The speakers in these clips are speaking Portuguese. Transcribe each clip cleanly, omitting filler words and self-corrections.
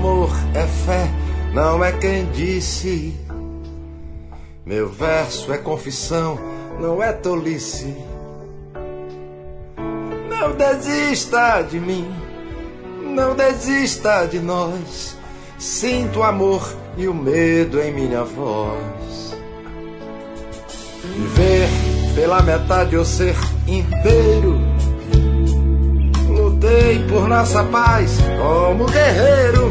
amor é fé, não é quem disse. Meu verso é confissão, não é tolice. Não desista de mim, não desista de nós. Sinto o amor e o medo em minha voz. Viver pela metade ou ser inteiro. Lutei por nossa paz como guerreiro.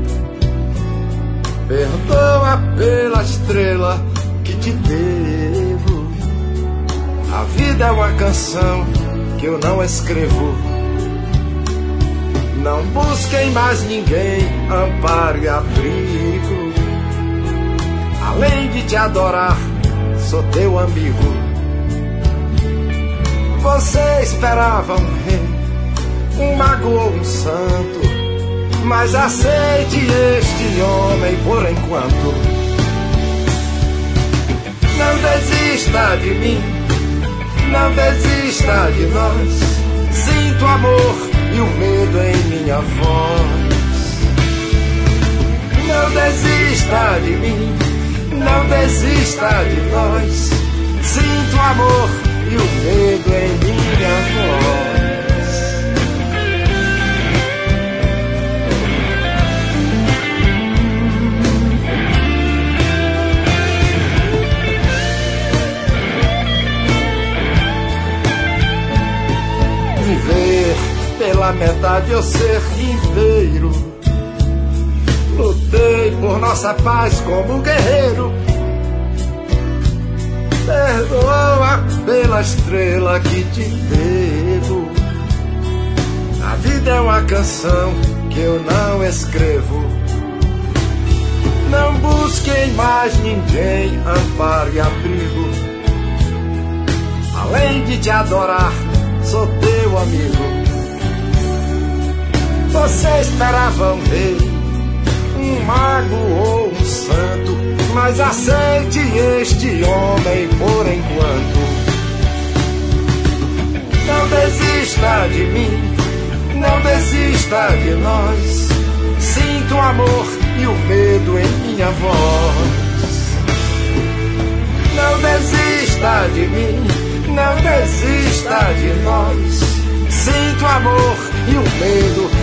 Perdoa pela estrela que te devo. A vida é uma canção que eu não escrevo. Não busquem mais ninguém, amparo e abrigo. Além de te adorar, sou teu amigo. Você esperava um rei, um mago ou um santo, mas aceite este homem por enquanto. Não desista de mim, não desista de nós. Sinto amor e o medo em minha voz. Não desista de mim, não desista de nós. Sinto amor e o medo em minha voz. Viver pela metade ou ser inteiro. Lutei por nossa paz como guerreiro. Perdoa pela estrela que te devo. A vida é uma canção que eu não escrevo. Não busquem mais ninguém, amparo e abrigo. Além de te adorar, sou teu amigo. Você esperava um rei, um mago ou um santo, mas aceite este homem por enquanto. Não desista de mim, não desista de nós. Sinto o amor e o medo em minha voz. Não desista de mim, não desista de nós. Sinto o amor e o medo